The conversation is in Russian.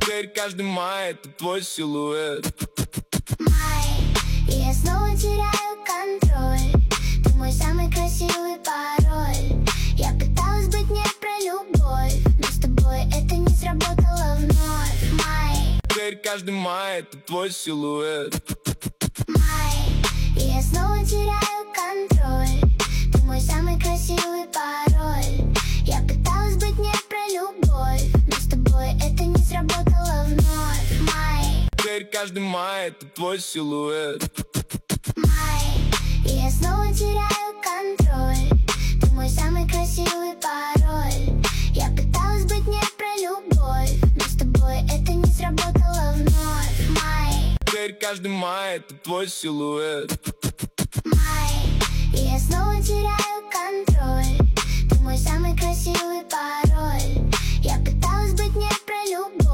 Теперь каждый май — это твой силуэт. Май, и я снова теряю контроль. Ты мой самый красивый пароль. Я пыталась быть не про любовь, но с тобой это не сработало вновь. Май, Теперь каждый май — это твой силуэт. май, и я снова теряю контроль. Ты мой самый красивый пароль. Я пыталась быть не про любовь, но с тобой это не сработало вновь. Май, Теперь каждый май — это твой силуэт. май, и я снова теряю контроль. Ты мой самый красивый пароль. Я пыталась быть не про любовь, но с тобой это не сработало вновь. Май, Теперь каждый май — это твой силуэт. май, и я снова теряю контроль. Ты мой самый красивый пароль. Я пыталась быть не про любовь,